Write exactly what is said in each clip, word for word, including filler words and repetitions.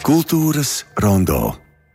Kultūras rondo.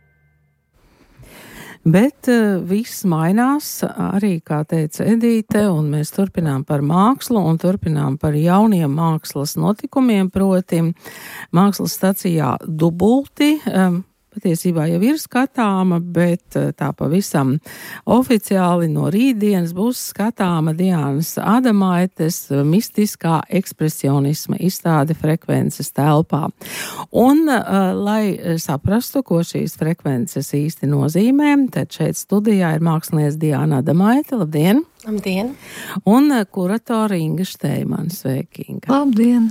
Bet uh, viss mainās, arī, kā teica Edīte, un mēs turpinām par mākslu un turpinām par jauniem mākslas notikumiem, proti mākslas stacijā Dubulti. Um, Patiesībā jau ir skatāma, bet tā pavisam oficiāli no rītdienas būs skatāma Diānas Adamaites mistiskā ekspresionisma izstāde frekvences telpā. Un, lai saprastu, ko šīs frekvences īsti nozīmē, tad šeit studijā ir māksliniece Diāna Adamaite. Labdien! Labdien! Un kuratora Inga Šteiman. Sveiki, Inga! Labdien!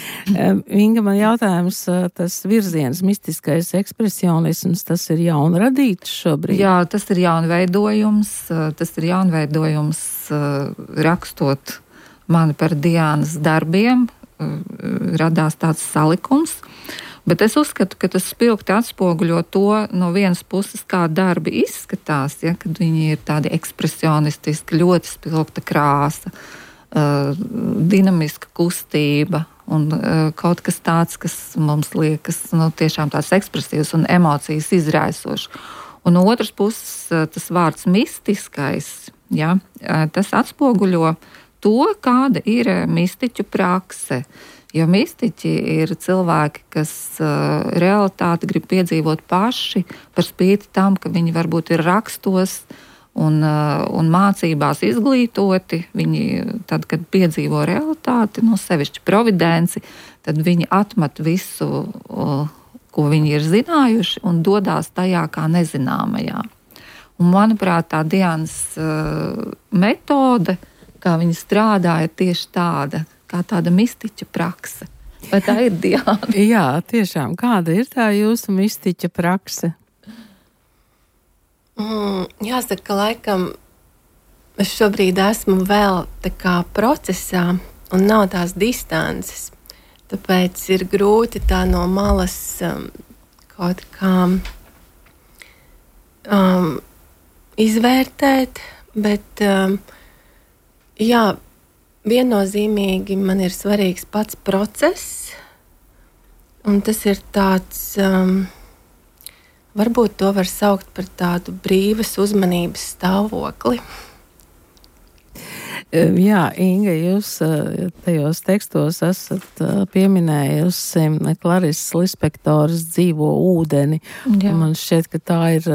Inga, man jautājums, tas virziens mistiskais ekspresionisms, tas ir jaunradīts šobrīd? Jā, tas ir jaunveidojums, tas ir jaunveidojums rakstot mani par Diānas darbiem, radās tāds salikums. Bet es uzskatu, ka tas spilgti atspoguļo to no vienas puses, kā darbi izskatās, ja, kad viņi ir tādi ekspresionistiski, ļoti spilgta krāsa, uh, dinamiska kustība un uh, kaut kas tāds, kas mums liekas nu, tiešām tāds ekspresīvs un emocijas izraisošs. Un no otras puses uh, tas vārds mistiskais, ja, uh, tas atspoguļo to, kāda ir mistiķu prakse. Jo mistiķi ir cilvēki, kas uh, realitāti grib piedzīvot paši, par spīti tam, ka viņi varbūt ir rakstos un, uh, un mācībās izglītoti. Viņi, tad, kad piedzīvo realitāti, no sevišķi providenci, tad viņi atmet visu, uh, ko viņi ir zinājuši, un dodās tajā kā nezināmajā. Un, manuprāt, tā Diānas uh, metode, kā viņa strādā, ir tieši tāda, kā tāda mistiķa prakse. Vai tā ir, Diāna? Jā, tiešām. Kāda ir tā jūsu mistiķa prakse? Mm, jāsaka, ka laikam es šobrīd esmu vēl tā kā procesā un nav tās distances. Tāpēc ir grūti tā no malas um, kaut kā um, izvērtēt, bet um, jā, viennozīmīgi man ir svarīgs pats process, un tas ir tāds, um, varbūt to var saukt par tādu brīvas uzmanības stāvokli. Jā, Inga, jūs tajos tekstos esat pieminējusi Clarisas Lispektoras Dzīvo ūdeni. Man šķiet, ka tā ir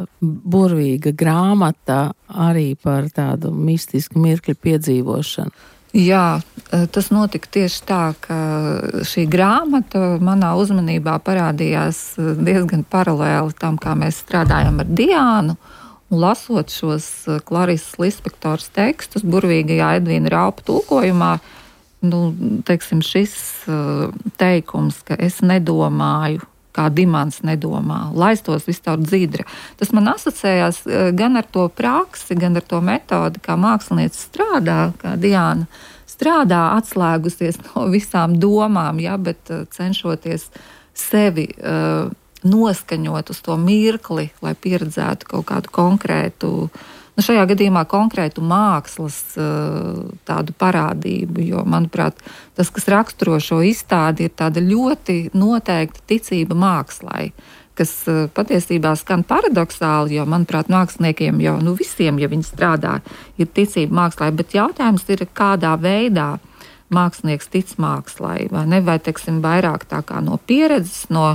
burvīga grāmata arī par tādu mistisku mirkļu piedzīvošanu. Jā, tas notika tieši tā, ka šī grāmata manā uzmanībā parādījās diezgan paralēli tam, kā mēs strādājam ar Diānu. Un lasot šos Clarisas Lispektoras tekstus burvīgajā Edvīna Raupa tulkojumā, nu, teiksim, šis teikums, ka es nedomāju, kā Dimants nedomā, laistos viss caur dzidra. Tas man asociējās gan ar to praksi, gan ar to metodi, kā mākslinieca strādā, kā Diāna strādā, atslēgusies no visām domām, ja, bet cenšoties sevi uh, noskaņot uz to mirkli, lai pieredzētu kaut kādu konkrētu, nu šajā gadījumā konkrētu mākslas uh, tādu parādību, jo, manuprāt, tas, kas raksturo šo izstādi, ir tāda ļoti noteikta ticība mākslai, kas uh, patiesībā skan paradoxāli, jo, manuprāt, māksliniekiem jau, nu visiem, ja viņi strādā, ir ticība mākslai, bet jautājums ir, kādā veidā mākslinieks tic mākslai, vai ne, vai, teiksim, vairāk tā kā no pieredzes, no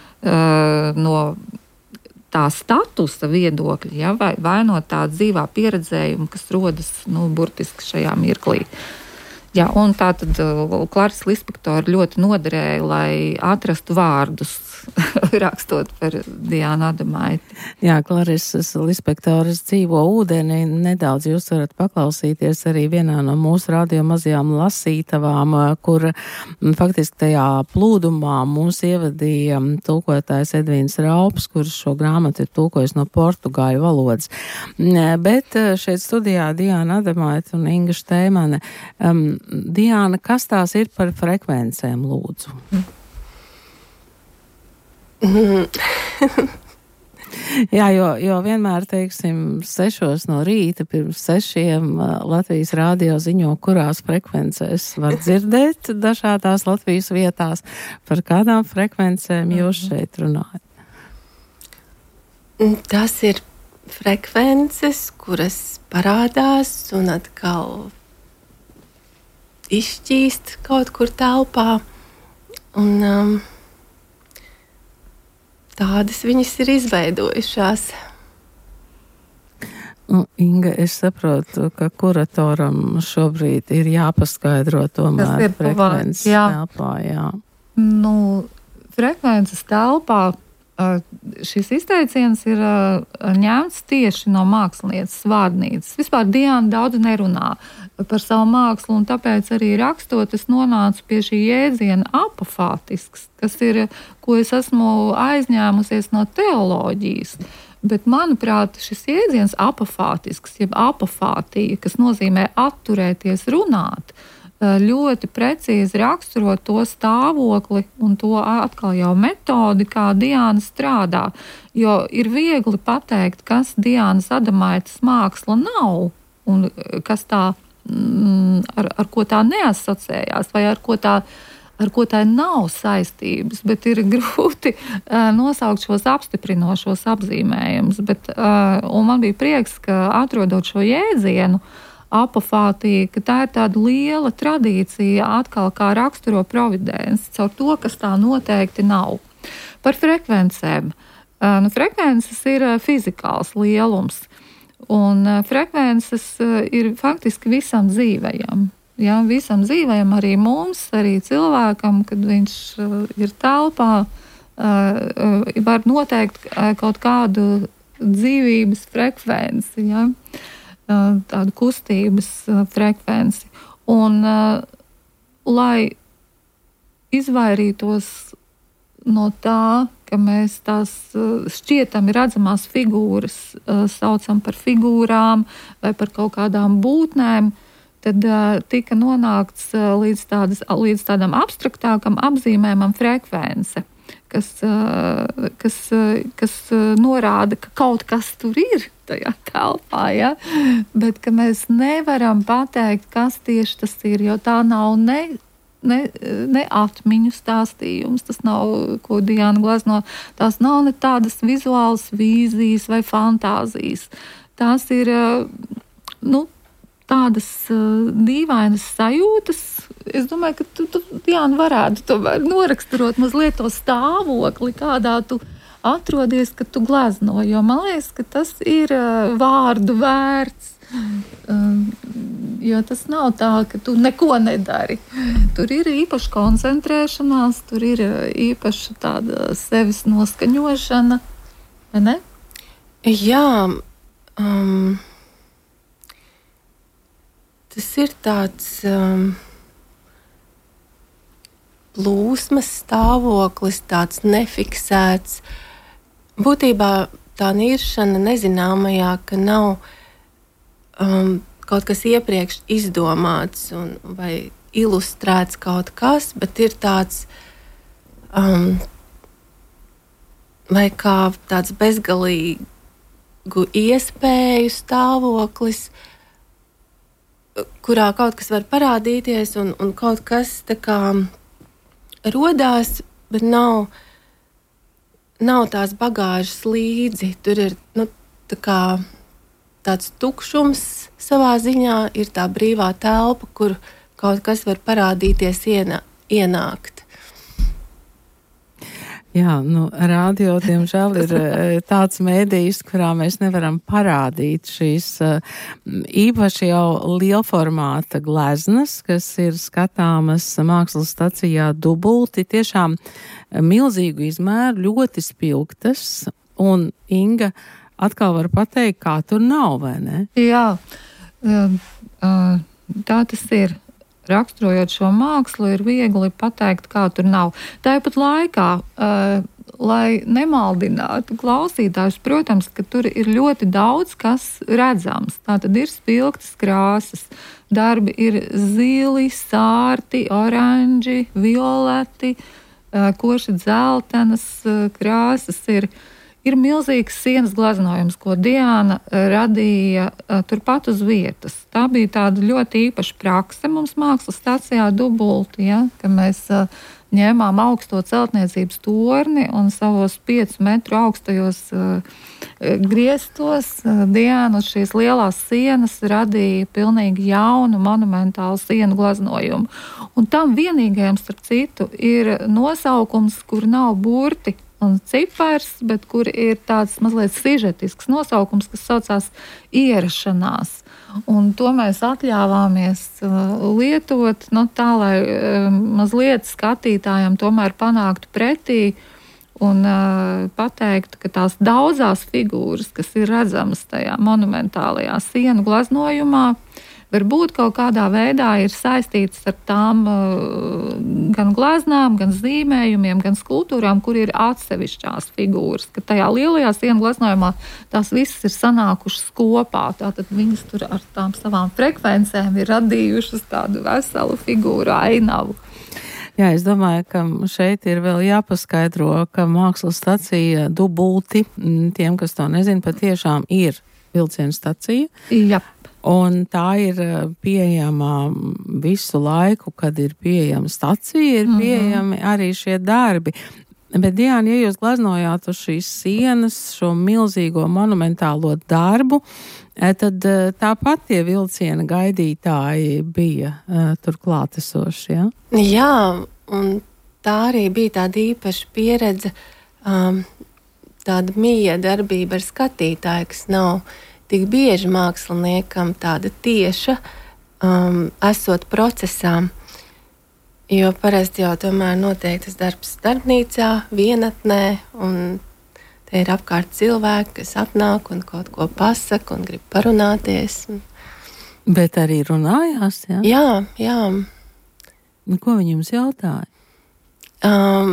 Uh, no tā statusa viedokļa, ja, vai, vai no tā dzīvā pieredzējuma, kas rodas, nu, burtiski šajā mirklī. Jā, un tā tad Clarisa Lispektora ļoti noderēja, lai atrastu vārdus, rakstot par Diānu Adamaiti. Jā, Clarisas Lispektoras Dzīvo ūdeni. Nedaudz jūs varat paklausīties arī vienā no mūsu radio mazajām lasītavām, kur faktiski tajā plūdumā mūs ievadīja tulkotājs Edvīns Raups, kurš šo grāmatu ir tulkojis no portugāļu valodas. Bet šeit studijā Diāna Adamaite un Inga Šteimane. Um, Diāna, kas tās ir par frekvencēm, lūdzu? Mm. Jā, jo, jo vienmēr, teiksim, sešos no rīta pirms sešiem Latvijas rādio ziņo, kurās frekvencēs var dzirdēt dažādās Latvijas vietās. Par kādām frekvencēm jūs šeit runājat? Tas ir frekvences, kuras parādās un atkal izšķīst kaut kur telpā. Un um, tādas viņas ir izveidojušās. Nu, Inga, es saprotu, ka kuratoram šobrīd ir jāpaskaidro tomēr frekvences telpā. Jā. Nu, frekvences telpā šis izteiciens ir ņemts tieši no mākslinieces vārdnīcas. Vispār Diana daudz nerunā par savu mākslu, un tāpēc arī rakstot, es nonācu pie šī jēdziena apofātisks, kas ir, ko es esmu aizņēmusies no teoloģijas. Bet, manuprāt, šis jēdziens apofātisks, jeb apofātija, kas nozīmē atturēties runāt, ļoti precīzi raksturo to stāvokli un to atkal jau metodi, kā Diana strādā. Jo ir viegli pateikt, kas Dianas Adamaites māksla nav un kas tā, ar, ar ko tā neasociējās vai ar ko tā, ar ko tā nav saistības, bet ir grūti uh, nosaukt šos apstiprinošos apzīmējumus. Bet, uh, un man bija prieks, ka atrodot šo jēdzienu, apofātija, ka tā ir tāda liela tradīcija atkal kā raksturo providenci, caur to, kas tā noteikti nav. Par frekvencēm. Uh, nu, frekvences ir uh, fizikāls lielums, un uh, frekvences uh, ir faktiski visam dzīvajam. Ja, visam dzīvajam, arī mums, arī cilvēkam, kad viņš uh, ir telpā, uh, uh, var noteikt uh, kaut kādu dzīvības frekvenci, ja? Tādu kustības frekvenci. Un, lai izvairītos no tā, ka mēs tās šķietami redzamās figūras saucam par figūrām vai par kaut kādām būtnēm, tad tika nonākts līdz, tādas, līdz tādam abstraktākam apzīmējumam frekvence, kas, kas, kas norāda, ka kaut kas tur ir tajā telpā, ja? Bet ka mēs nevaram pateikt, kas tieši tas ir, jo tā nav ne, ne, ne atmiņu stāstījums, tas nav, ko Diana glezno, tās nav ne tādas vizuālas vīzijas vai fantāzijas. Tās ir, nu, tādas uh, dīvainas sajūtas. Es domāju, ka tu, tu Diana, varētu tomēr noraksturot mazliet to stāvokli, kādā tu atrodies, ka tu glezno, jo man liekas, ka tas ir uh, vārdu vērts, uh, jo tas nav tā, ka tu neko nedari. Tur ir īpaša koncentrēšanās, tur ir īpaša tāda sevis noskaņošana, vai ne? Jā, um, tas ir tāds um, plūsmas stāvoklis, tāds nefiksēts. Būtībā tā niršana nezināmajā, ka nav um, kaut kas iepriekš izdomāts un, vai ilustrēts kaut kas, bet ir tāds um, vai kā tāds bezgalīgu iespēju stāvoklis, kurā kaut kas var parādīties un, un kaut kas tā kā rodās, bet nav Nav tās bagāžas līdzi. Tur ir nu, tā kā tāds tukšums savā ziņā, ir tā brīvā telpa, kur kaut kas var parādīties, ienā, ienākt. Jā, nu, rādio, diemžēl, ir tāds mēdījis, kurā mēs nevaram parādīt šīs īpaši jau lielformāta gleznas, kas ir skatāmas mākslas stacijā dubulti, tiešām milzīgu izmēru, ļoti spilgtas, un Inga atkal var pateikt, kā tur nav, vai ne? Jā, tā tas ir. Raksturojot šo mākslu, ir viegli pateikt, kā tur nav. Tāpat laikā, uh, lai nemaldinātu klausītājus, protams, ka tur ir ļoti daudz kas redzams. Tā tad ir spilgtas krāsas. Darbi ir zili, sārti, oranži, violeti, uh, koši dzeltenas uh, krāsas ir. ir milzīgs sienas gleznojums, ko Diāna radīja uh, turpat uz vietas. Tā bija tāda ļoti īpaša prakse mums mākslas stacijā Dubulti, ja, ka mēs uh, ņēmām augsto celtniecības torni un savos piecu metru augstajos uh, griestos uh, Diāna uz šīs lielās sienas radīja pilnīgi jaunu monumentālu sienu gleznojumu. Un tam vienīgajam, starp citu, ir nosaukums, kur nav burti un cipars, bet kur ir tāds mazliet sižetisks nosaukums, kas saucās ierašanās. Un to mēs atļāvāmies uh, lietot, nu, tā, lai uh, mazliet skatītājiem tomēr panāktu pretī un uh, pateiktu, ka tās daudzās figūras, kas ir redzamas tajā monumentālajā sienu gleznojumā, varbūt kaut kādā veidā ir saistītas ar tām uh, gan gleznām, gan zīmējumiem, gan skulptūrām, kur ir atsevišķās figūras, ka tajā lielajā sienu gleznojumā tās visas ir sanākušas kopā. Tātad viņas tur ar tām savām frekvencēm ir radījušas tādu veselu figūru ainavu. Jā, es domāju, ka šeit ir vēl jāpaskaidro, ka mākslas stacija Dubulti, tiem, kas to nezina, patiešām ir vilcienu stacija. Jā. Un tā ir pieejama visu laiku, kad ir pieejama stacija, ir pieejami mm-hmm. arī šie darbi. Bet, Diāna, ja jūs gleznojāt uz šīs sienas šo milzīgo monumentālo darbu, tad tāpat tie vilciena gaidītāji bija uh, tur klātesoši, ja? Jā, un tā arī bija tāda īpaša pieredze, um, tāda mīja darbība ar skatītāju, kas nav tik bieži māksliniekam tāda tieša, um, esot procesā, jo parasti jau tomēr notiek tas darbs darbnīcā, vienatnē, un te ir apkārt cilvēki, kas atnāk un kaut ko pasaka un grib parunāties. Bet arī runājās, jā? Jā, jā. Ko viņi jums jautāja? Um,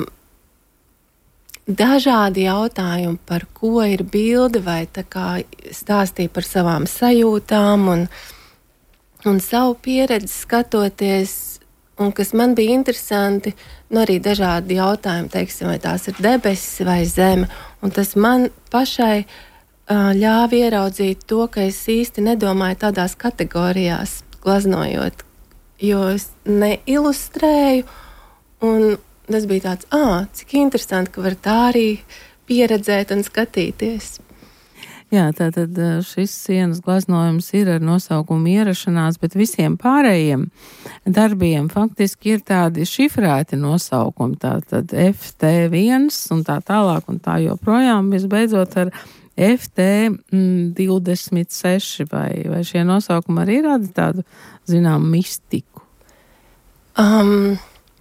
Dažādi jautājumi, par ko ir bilde, vai tā kā stāstīja par savām sajūtām un, un savu pieredzi skatoties, un kas man bija interesanti, nu arī dažādi jautājumi, teiksim, vai tās ir debesis vai zeme, un tas man pašai uh, ļāva ieraudzīt to, ka es īsti nedomāju tādās kategorijās gleznojot, jo es neilustrēju, un tas bija tāds, ā, cik interesanti, ka var tā arī pieredzēt un skatīties. Jā, tātad šis sienas gleznojums ir ar nosaukumu ierašanās, bet visiem pārējiem darbiem faktiski ir tādi šifrēti nosaukumi, tātad F T viens un tā tālāk un tā joprojām, visbeidzot ar F T divdesmit seši, vai, vai šie nosaukumi arī rada tādu, zinām, mistiku? Um...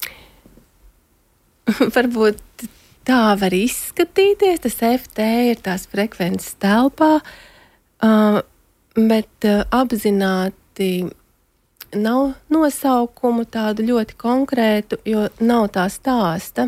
Varbūt tā var izskatīties, tas F T ir tās frekvences telpā, uh, bet uh, apzināti nav nosaukumu tādu ļoti konkrētu, jo nav tā stāsta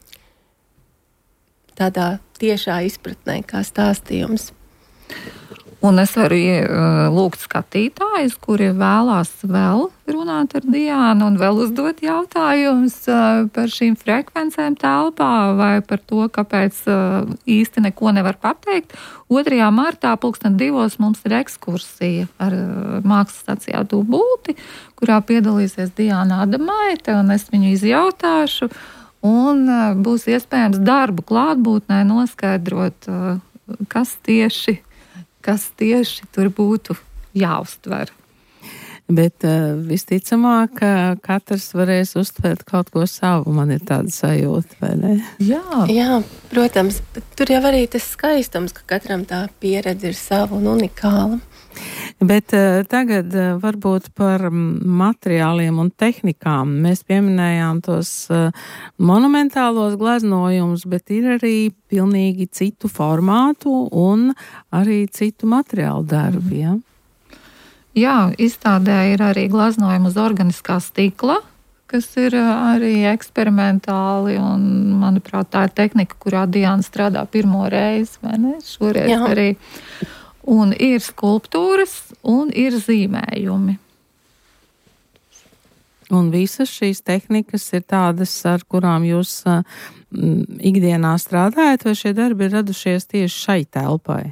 tādā tiešā izpratnē kā stāstījums. Un es varu lūgt skatītājus, kuri vēlās vēl runāt ar Diānu un vēl uzdot jautājumus par šīm frekvencēm telpā vai par to, kāpēc īsti neko nevar pateikt. otrajā martā pulksten divos mums ir ekskursija ar mākslas stacijā Dubulti, kurā piedalīsies Diāna Adamaite, un es viņu izjautāšu, un būs iespējams darbu klātbūtnē noskaidrot, kas tieši kas tieši tur būtu jāuztver. Bet uh, visticamāk, ka katrs varēs uztvert kaut ko savu, man ir tāda sajūta, vai ne? Jā, Jā, protams, bet tur jau arī tas skaistums, ka katram tā pieredze ir sava un unikāla. Bet uh, tagad uh, varbūt par materiāliem un tehnikām. Mēs pieminējām tos uh, monumentālos gleznojumus, bet ir arī pilnīgi citu formātu un arī citu materiālu darbi, ja? Jā, izstādē ir arī gleznojumi uz organiskā stikla, kas ir arī eksperimentāli, un, manuprāt, tā ir tehnika, kurā Diāna strādā pirmo reizi, vai ne? Šoreiz Jā. arī. Un ir skulptūras, un ir zīmējumi. Un visas šīs tehnikas ir tādas, ar kurām jūs uh, ikdienā strādājat, vai šie darbi ir radušies tieši šai telpai?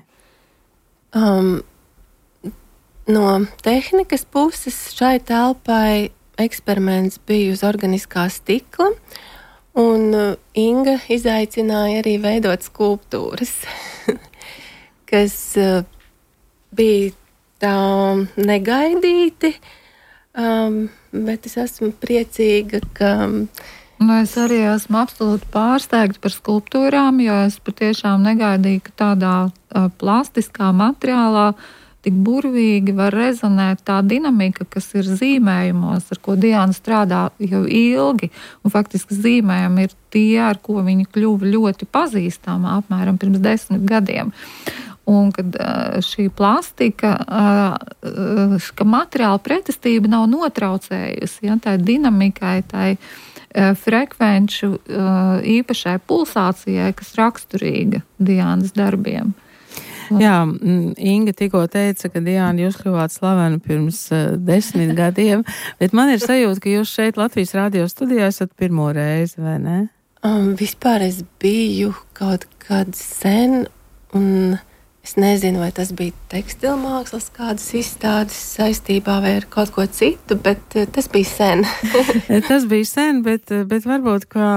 Um, no tehnikas puses šai telpai eksperiments bija uz organiskā stikla, un uh, Inga izaicināja arī veidot skulptūras, kas uh, bija tā negaidīti, um, bet es esmu priecīga, ka... Nu, es arī esmu absolūti pārsteigta par skulptūrām, jo es patiešām negaidīju, ka tādā uh, plastiskā materiālā tik burvīgi var rezonēt tā dinamika, kas ir zīmējumos, ar ko Diana strādā jau ilgi. Un faktiski zīmējumi ir tie, ar ko viņa kļuva ļoti pazīstama apmēram pirms desmit gadiem. Un kad šī plastika, ka materiāla pretestība nav notraucējusi, ja, tai dinamikai, tai frekvenču īpašai pulsācijai, kas raksturīga Dianas darbiem. Jā, Inga tikko teica, ka Diana, jūs kļuvāt slaveni pirms uh, desmit gadiem, bet man ir sajūta, ka jūs šeit Latvijas radio studijā esat pirmo reizi, vai ne? Um, vispār es biju kaut kad sen, un es nezinu, vai tas bija tekstilmākslas kādas izstādes saistībā vai ar kaut ko citu, bet uh, tas bija sen. Tas bija sen, bet, bet varbūt, kā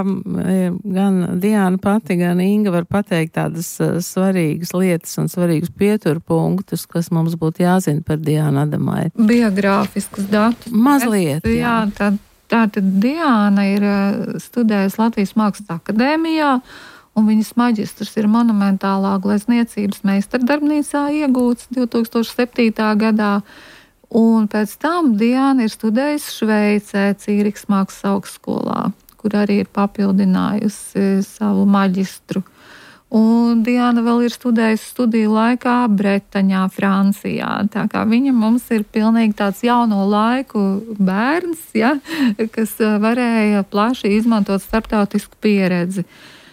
gan Diana pati, gan Inga var pateikt tādas svarīgas lietas un svarīgus pieturpunktus, kas mums būtu jāzina par Dianu Adamaitu. Biogrāfiskus datus. Mazliet, jā. jā tā, tā tad Diana ir studējusi Latvijas Mākslas akadēmijā, un viņas maģistrs ir monumentālā glezniecības meistardarbnīcā iegūts divi tūkstoši septītā gadā, un pēc tam Diana ir studējusi Šveicē, Cīriks Mākslas augstskolā, kur arī ir papildinājusi savu maģistru. Un Diana vēl ir studējusi studiju laikā Bretaņā, Francijā. Tā kā viņa mums ir pilnīgi tāds jauno laiku bērns, ja, kas varēja plaši izmantot starptautisku pieredzi.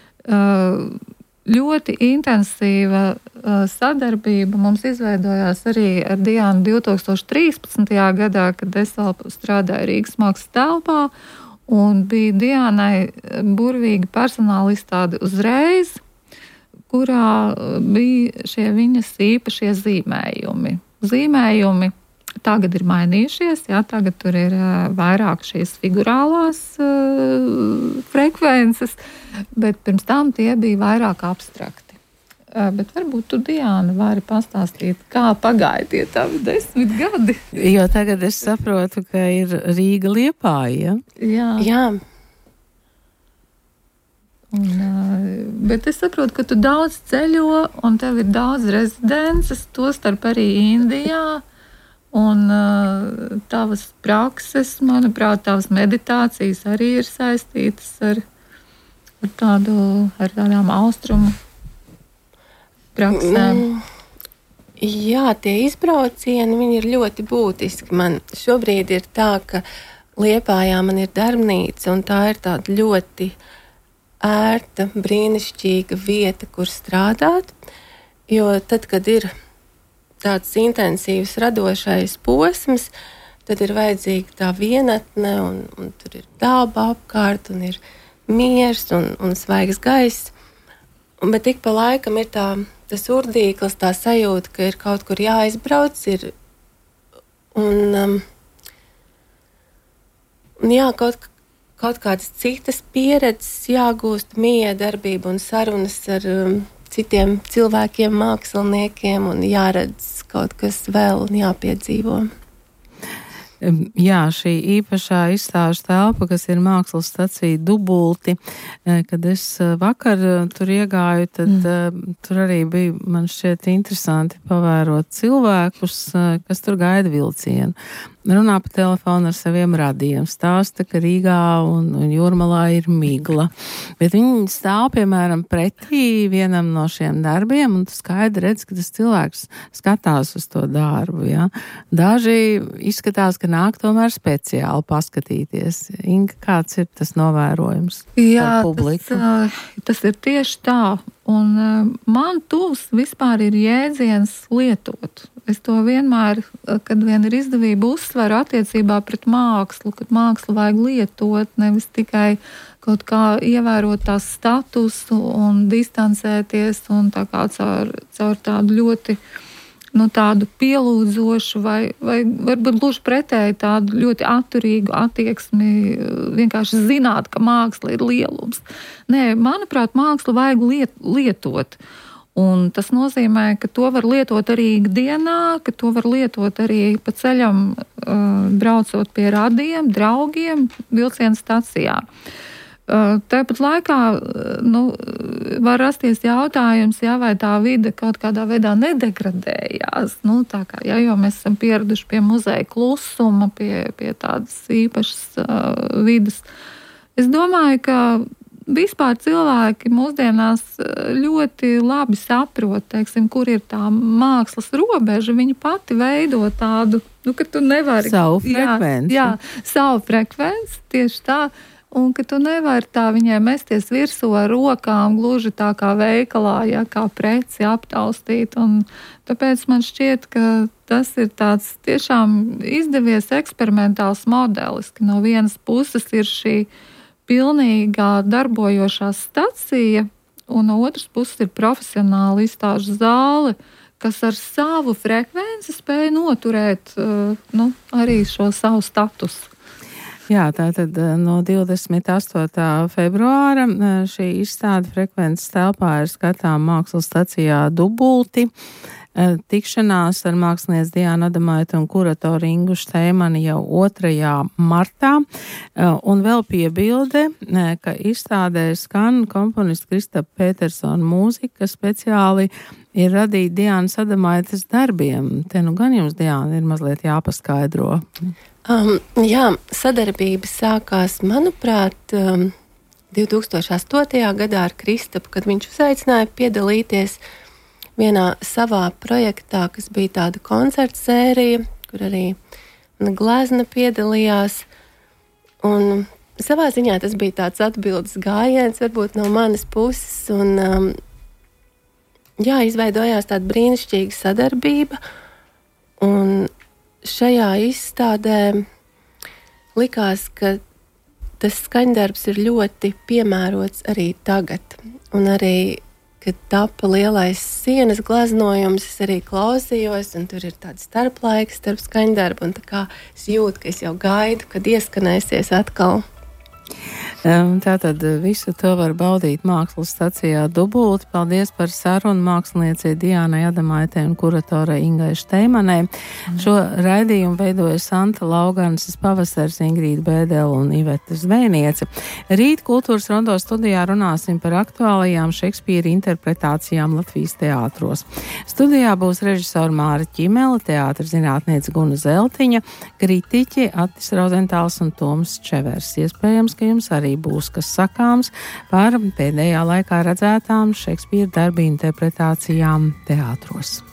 Uh, ļoti intensīva uh, sadarbība mums izveidojās arī ar Dianu divi tūkstoši trīspadsmitajā gadā, kad es vēl strādāju Rīgas mākslas telpā, un bija Dianai burvīga personāla izstāde uzreiz, kurā bija šie viņas īpašie zīmējumi. Zīmējumi tagad ir mainījušies, jā, tagad tur ir uh, vairāk šīs figurālās uh, frekvences, bet pirms tam tie bija vairāk abstrakti. Uh, bet varbūt tu, Diana, vari pastāstīt, kā pagāja tie tavi desmit gadi. Jo tagad es saprotu, ka ir Rīga Liepāja. Jā. Jā. Un, uh, bet es saprotu, ka tu daudz ceļo, un tev ir daudz rezidences, tostarp arī Indijā. Un uh, tavas prakses, manuprāt, tavas meditācijas arī ir saistītas ar, ar, tādu, ar tādām austrumu praksēm. Mm, jā, tie izbraucieni, viņi ir ļoti būtiski. Man šobrīd ir tā, ka Liepājā man ir darbnīca, un tā ir tāda ļoti ērta, brīnišķīga vieta, kur strādāt, jo tad, kad ir tāds intensīvs radošais posms, tad ir vajadzīga tā vienatne, un, un tur ir daba apkārt, un ir miers, un, un svaigs gaiss. Un, bet tik pa laikam ir tā, tas urdīklis, tā sajūta, ka ir kaut kur jāizbrauc, ir, un, um, un jā, kaut, kaut kādas citas pieredzes jāgūst, miedarbība un sarunas ar um, citiem cilvēkiem, māksliniekiem, un jāredz kaut kas vēl un jāpiedzīvo. Jā, šī īpašā izstāžu telpa, kas ir mākslas stacija Dubulti, kad es vakar tur iegāju, tad mm. tur arī bija, man šķiet, interesanti pavērot cilvēkus, kas tur gaida vilcienu. Runā pa telefonu ar saviem radiem, stāsta, ka Rīgā un, un Jūrmalā ir migla. Bet viņi stāv, piemēram, pretī vienam no šiem darbiem, un tu skaidri redz, ka tas cilvēks skatās uz to darbu. Ja? Daži izskatās, ka nāk tomēr speciāli paskatīties. Inga, kāds ir tas novērojums? Jā, tas, tas ir tieši tā. Un man tuvs vispār ir jēdziens lietot. es to vienmēr, kad vien ir izdevība, uzsveru attiecībā pret mākslu, kad mākslu vajag lietot, nevis tikai kaut kā ievērot tās statusu un distancēties un tā kā caur, caur tādu ļoti, nu, tādu pielūdzošu vai, vai varbūt gluži pretēji tādu ļoti atturīgu attieksmi, vienkārši zināt, ka māksla ir lielums. Nē, manuprāt, mākslu vajag liet, lietot. Un tas nozīmē, ka to var lietot arī ikdienā, ka to var lietot arī pa ceļam, braucot pie radiem, draugiem, vilciena stacijā. Tāpat laikā nu, var rasties jautājums, jā, vai tā vide kaut kādā veidā nedegradējās. Nu, tā kā, jā, jo mēs esam pieraduši pie muzeja klusuma, pie, pie tādas īpašas uh, vidas. Es domāju, ka vispār cilvēki mūsdienās ļoti labi saprot, teiksim, kur ir tā mākslas robeža. Viņi pati veido tādu, nu, ka tu nevari... Savu frekvenci. Jā, jā, savu frekvenci, tieši tā. Un ka tu nevari tā viņai mesties virsū ar rokām, gluži tā kā veikalā, ja, kā preci aptaustīt. Un tāpēc man šķiet, ka tas ir tāds tiešām izdevies eksperimentāls modelis, ka no vienas puses ir šī pilnīgā darbojošā stacija, un no otras puses ir profesionāla izstāžu zāle, kas ar savu frekvenci spēja noturēt nu, arī šo savu statusu. Jā, tātad no divdesmit astotā februāra šī izstāde frekvences telpā ir skatām mākslas stacijā Dubulti. Tikšanās ar mākslinieci Diānu Adomaitu un kuratoru Ingu Šteimani jau otrajā martā. Un vēl piebilde, ka izstādē skan komponists Kristapa Petersona mūzika, speciāli ir radīta Diānas Adomaitas darbiem. Te nu gan jums, Diāna, ir mazliet jāpaskaidro. Um, jā, sadarbība sākās, manuprāt, um, divi tūkstoši astotajā gadā ar Kristapu, kad viņš uzaicināja piedalīties vienā savā projektā, kas bija tāda koncerta sērija, kur arī glezna piedalījās. Un savā ziņā tas bija tāds atbildes gājiens, varbūt no manas puses. Un, um, jā, izveidojās tāda brīnišķīga sadarbība. Un šajā izstādē likās, ka tas skaņdarbs ir ļoti piemērots arī tagad. Un arī, kad tapa lielais sienas gleznojums, es arī klausījos, un tur ir tāds starplaiks starp skaņdarbu, un tā kā es jūtu, ka es jau gaidu, kad ieskanēsies atkal. Tātad visu to var baudīt mākslas stacijā Dubulti. Paldies par sarunu māksliniecei Diānai Adomaitai un kuratorai Ingai Šteimanai. Mm. Šo raidījumu veidoja Santa Laugansas Pavasars, Ingrīda Bēdele un Iveta Zvēniece. Rīt Kultūras Rondo studijā runāsim par aktuālajām Šekspīra interpretācijām Latvijas teātros. Studijā būs režisori Māra Ķimele, teātra zinātniece Guna Zeltiņa, kritiķi Attis Rozentāls un Toms Čevers. Iespējams, ka jums arī būs kas sakāms par pēdējā laikā redzētām Šekspīra darbu interpretācijām teātros.